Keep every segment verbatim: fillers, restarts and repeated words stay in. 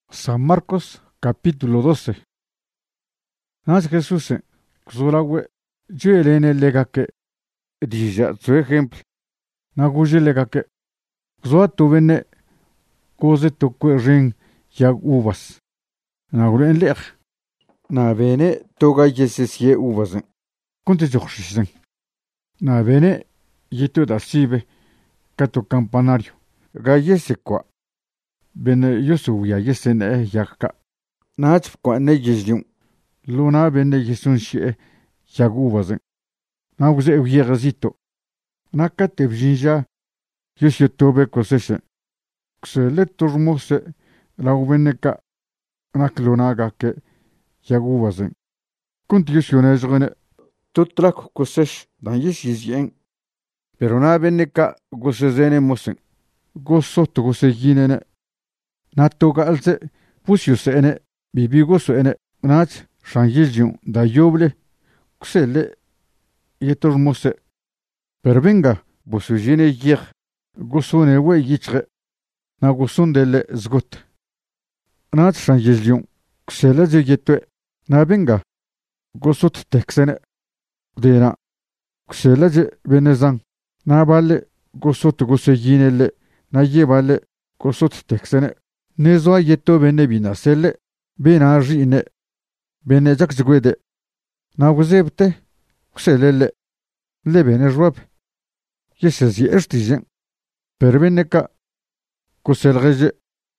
San Marcos capítulo doce. Nas Jesús kuzulawe juelene legake dija su ejemplo. Naguje legake kuzua tuvene koze tukwe ring yag uvas. Nagulen leg. Na bene toga yeses ye uvas. Kunte joksisen. Na bene yitu da sibe kato campanario. Ga yese kwa. Bene yusu ya yesen e yakka. Naach kwa ne yizlium. Luna bene yisun shie yagu wazin. Na wuze uye gazito. Naka te vjinja yusyo tobe koseshe. Kse le turmose la ubene ka nak luna ga ke yagu wazin. Kunt yusyo nezgene tutrak kosesh dan yis yizyen. Pero na bene ka gosezene mosin. Gosso to gosejinene. Natoga alze pusyuse ene bibigosu ene nach shanjijun da yoble kusele yetormose pervenga bosujine yir gosone we yichre na gosundele zgut nach shanjijun kusele ze yetwe na benga gosut teksene dena kusele ze benezan na balle gosut gosejinele na yebale gosut teksene Nezoa yeto bene bina sele bena jine bene jakzgwede na wuzebte kuselele le bene jwab yesezi ertijen perbeneka kuselgeje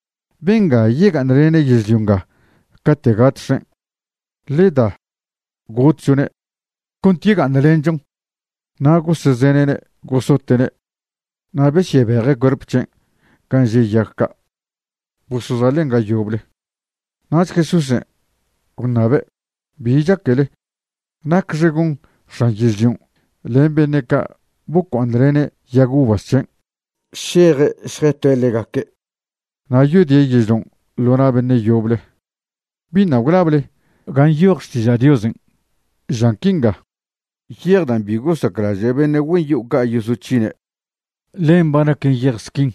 benga yegan rene yizlyunga kategatsen leda gotsune kuntigan lenjung na kuszenene gosotene na beshebere gorpchen kanje yakka Busuzalenga yoble. Nach Jesús unabe bijakele nakjegun shanjijun lembeneka bukondrene yagubaschen shere shretelegake na yudie yizon lona benne yoble bina glable gan yorsti jadiozen jankinga yerdan bigo sakraje benne wen yuka yusuchine lembana ken yerskin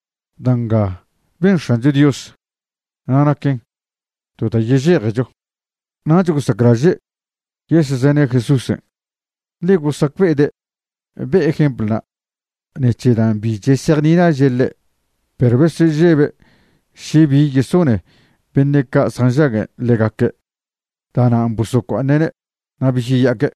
danga Ben shanje Dios. Anaken. Tota yejerejo. Najugo sagraje. Yes zene Jesús. Lego sakvede. Be ejemplo na. Nechedan bi jesernina jelle. Perbese jebe. Shebi yesone. Beneka sanjage legake. Dana ambusoko anene. Nabishi yake.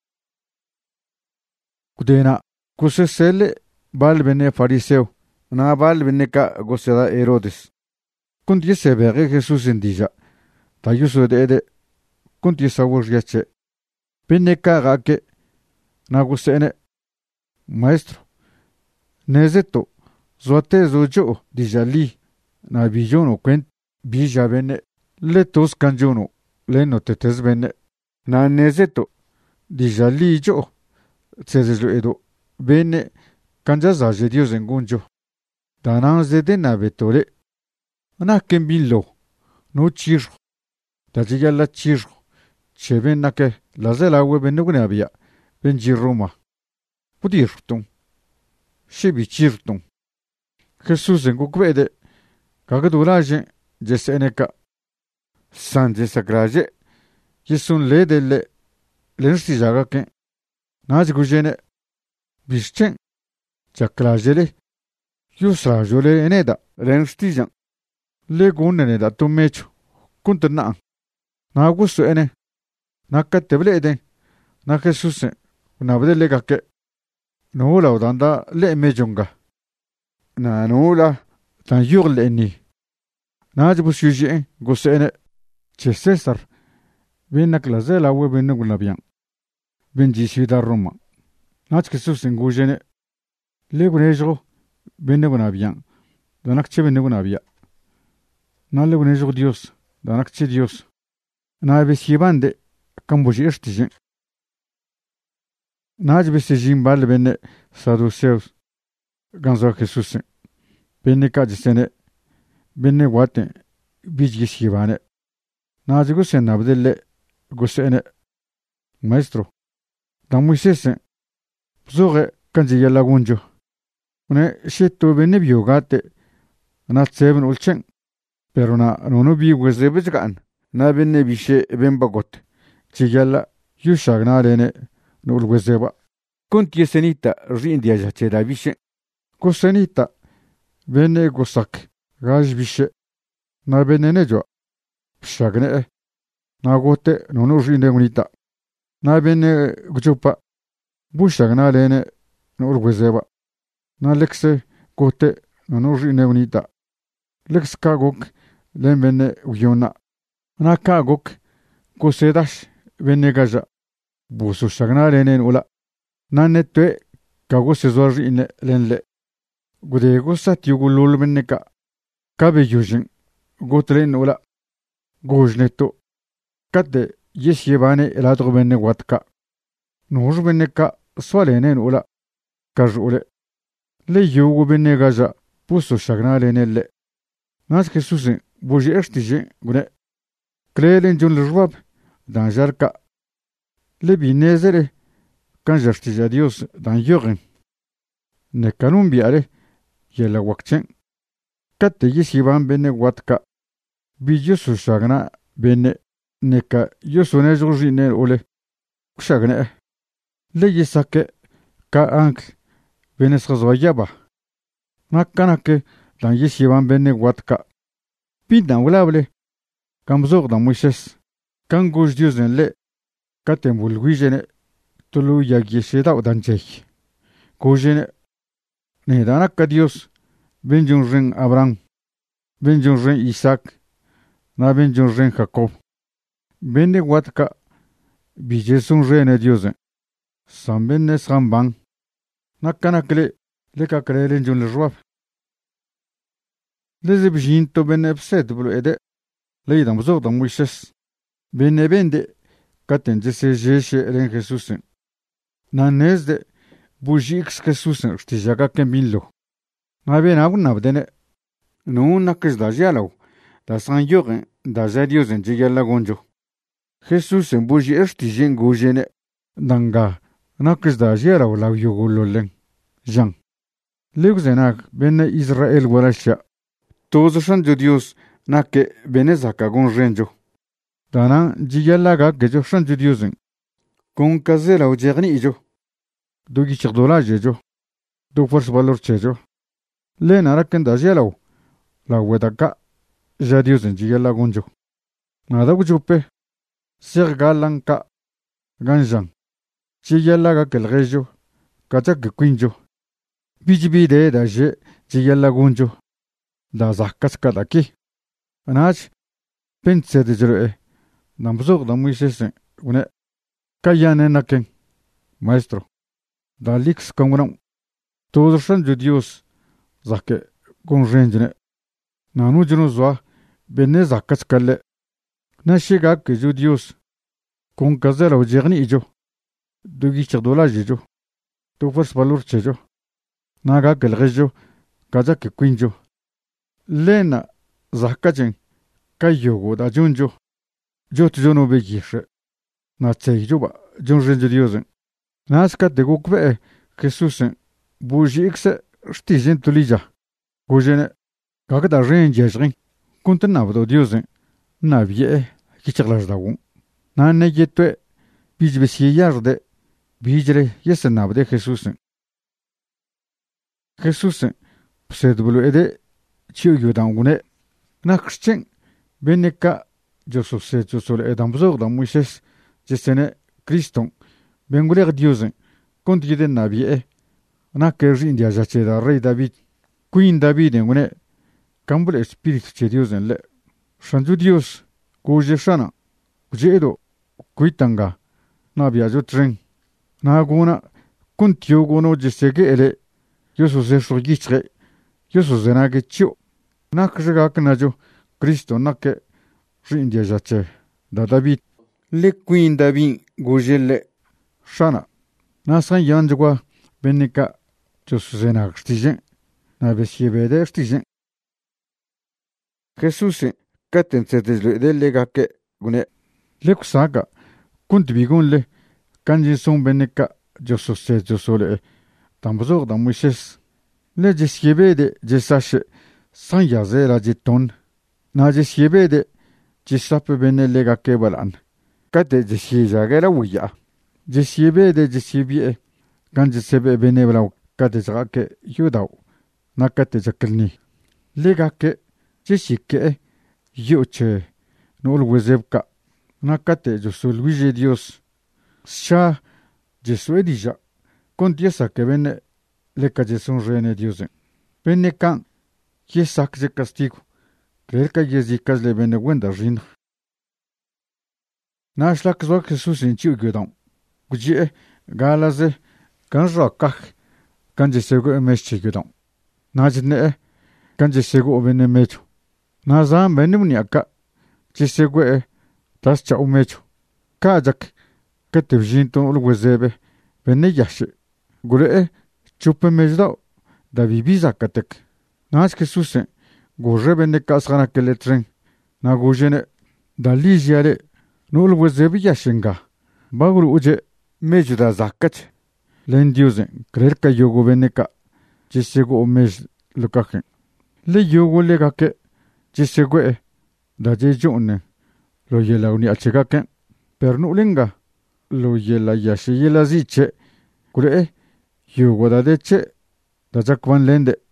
Kudena. Kusesele. Bal bene fariseo. Na bal beneka goseda Herodes. Kunt yesebere Jesús indija. Ta yusu de ede. Kunt yesawur yache. Beneka gake. Na gosene. Maestro. Nezeto. Zoate zojo dija li. Na bijono kwent. Bija bene. Letos kanjono. Leno tetes bene. Na nezeto. Dija li jo. Tsezelo edo. Bene. Kanjazaje Dios engunjo. Danan zede na betole. Ana kembillo. No chirro. Tajiga la chirro. Cheben nake. La zela webe nugune abia. Ben jirroma. Pudirtum. Shebi chirtum. Jesús en gukvede. Kagadulaje. Jeseneka. San jesagraje. Yesun le delle. Lensti jagake. Naj gujene. Bishchen. Chakrajele. Yusra jole eneda, renstijan. Le gun eneda tu mecho. Kunta na. Na gusto ene. Na kateble eden. Na Jesús. Una vede le gake. No la udanda le mejonga. Na no la. Tan yurle eni. Na jibus yujien. Gusto ene. Che César. Ben na clase la webe nugula bien. Ben jisida Roma. Na Jesús en gujene. Le gunejo. Benne guna bien. Danakche benne guna bien. Nalle gunejo Dios. Danakche Dios. Na besibande kamboji ertijen. Naj besejim bal benne saduceus. Ganzo Jesús. Benne kajisene. Benne wate bijgi sibane. Naj gusen nabdelle gusene. Maestro. Dan Moisés. Zore kanji yalla gunjo. Une sheto bene biogate na seven ulchen pero na no bi wezebejgan na benne bishe ben bagot chigala yushagna lene no wezeba kunti senita rindia jache da bishe kusenita benne gosak gaj bishe na benne nejo shagne na gote no no rinde unita na benne guchupa bushagna lene no wezeba na lekse gote no no rinde unita lex kagok len benne uyona na kagok kusedash benne gaja busu shagna lene ula na netwe kago sezor ine lenle gude gosat yugulul benne ka kabe yujin gotlen ula gojneto kade yesyebane eladro benne watka nuj benne ka swalenen ula kajule le yugo benne gaja busu shagna lene le nas Jesusin boji erstije gune krelen jun lejwab dan jarka le binezere kan jarstije Dios dan yogen ne kanun biare yela wakchen katte yisiban bene watka bi Yesu shagna bene neka yosune jorjine ole shagne le yisake ka ank bene srazwayaba nakanake dan yisiban bene watka pindan ulable kamzor dan Moises kan goj Diosen le katem bulguijene tulu yagyesheda odanjek gojene ne danaka Dios benjun ren Abraham benjun ren Isaac na benjun ren Jacob bene watka bijesun rene Diosen sambenne sramban nakanakle le kakrelen jun lejwab leze bijinto bene pset bulu ede leidam bzog dan Moises bene bende katen jese jeshe ren Jesusen na nezde bujix Jesusen shtijaga kembillo na ben agun nabdene no nakes da jalo da san yogen da zadiosen jigella gonjo Jesusen buji erstijen gojene danga nakes da jero la yugololen jan legzenak bene Israel walasha todos son de Dios na que benezaka gon renjo dana jigella ga gejo son de Diosen con kazela o jerni ijo dogi chirdola jejo do force valor chejo le naraken da jelo la wedaka jadiosen jigella gonjo nada gujupe ser galanka ganjan jigella ga kel rejo kachak quinjo bijibi de da je jigella gonjo da zakkas kadaki anach pense de jere namzog da Moises une kayane naken maestro da lix kongram todos son de Dios zake gon renjene nanu junu zwa benne zakkas kalle na shiga ke ju Dios kon kazela o jerni ijo dogi chirdola jejo to fors valor chejo naga kel rejo kaza ke quinjo lena zakkajen kayogo da junjo jot jono begishe na tseijoba jon renjo Diosen naska de gokbe Jesusen buji ikse shtijen tulija gojene gagda renjejrin kuntna bdo Diosen na vie kichglajdawun na negetwe bijbesiye yarde bijre yesenabde Jesusen Jesusen psedbulu ede chiyodan gune nakschen beneka josose josole edam bzogda Moises jesene Kriston benguler Diosen kontiden nabie na kerji india jache da rey David queen David ngune kambul espiritu che Diosen le shanju Dios goje shana jedo kuitanga nabia jo tren na gona kuntio gono jesege ele yosose shogichre yosose nage chio nakjega knajo Kristo nakke india jache da David le queen David gojelle shana nasan yanjwa benika josose na stijen na besiebede stijen Jesus katen setesle de legake gune leksaga kuntbigunle kanjin son benika josose josole tambozor da Moises le jesiebede jesashe san yazera jeton na jesiebe de jisape bene lega kebalan kate jesiza gera wiya jesiebe de jesibie gan jesebe bene blau kate jake yudau na kate jakelni lega ke jesike yuche nol wezebka na kate josul wije Dios sha jesuedija contiesa que bene le cayeson rene Dios bene kan yesak je castigo creer que yezikas le bene wenda rin na shlak zwa Jesus in chiu gudon guje galaze kan rokak kan jesego emesh gudon na jne kan jesego bene mecho na zam bene muniaka jesego e tas cha umecho kajak ketevjinton ulwezebe bene yash gure chupe mejda da bibiza katek nas Jesus goje bene kasgana keletren na gojene da lijiare nul wezebi yashinga bagru uje mejda zakach len diusen creer que yogo bene ka jisego mej lukaken le yogo le gake jisego e da jejune lo yela uni achikaken pernulinga lo yela yashi yela ziche kure yogo da deche da jakwan lende